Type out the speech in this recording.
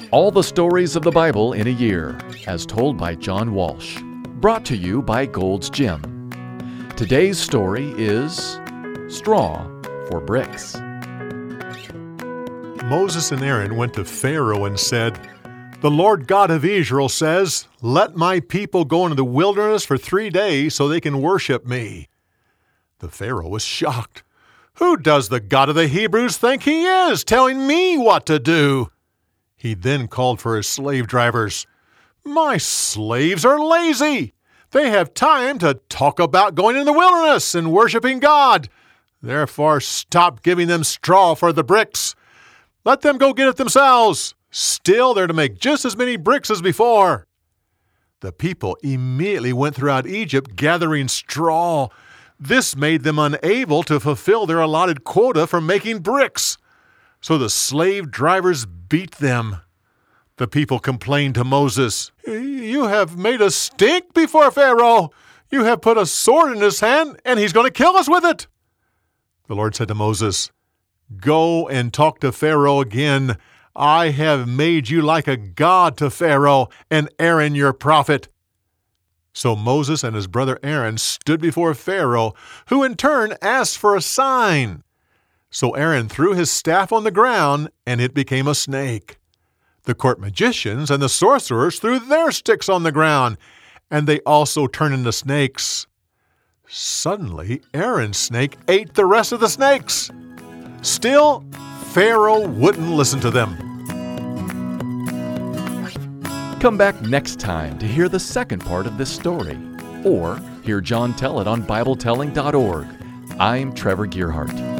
All the stories of the Bible in a year, as told by John Walsh. Brought to you by Gold's Gym. Today's story is Straw for Bricks. Moses and Aaron went to Pharaoh and said, "The Lord God of Israel says, 'Let my people go into the wilderness for 3 days so they can worship me.'" The Pharaoh was shocked. "Who does the God of the Hebrews think he is, telling me what to do?" He then called for his slave drivers. "My slaves are lazy. They have time to talk about going in the wilderness and worshiping God. Therefore, stop giving them straw for the bricks. Let them go get it themselves. Still, they're to make just as many bricks as before." The people immediately went throughout Egypt gathering straw. This made them unable to fulfill their allotted quota for making bricks. So the slave drivers beat them. The people complained to Moses, "You have made us stink before Pharaoh. You have put a sword in his hand, and he's going to kill us with it." The Lord said to Moses, "Go and talk to Pharaoh again. I have made you like a god to Pharaoh, and Aaron your prophet." So Moses and his brother Aaron stood before Pharaoh, who in turn asked for a sign. So Aaron threw his staff on the ground, and it became a snake. The court magicians and the sorcerers threw their sticks on the ground, and they also turned into snakes. Suddenly, Aaron's snake ate the rest of the snakes. Still, Pharaoh wouldn't listen to them. Come back next time to hear the second part of this story, or hear John tell it on BibleTelling.org. I'm Trevor Gearhart.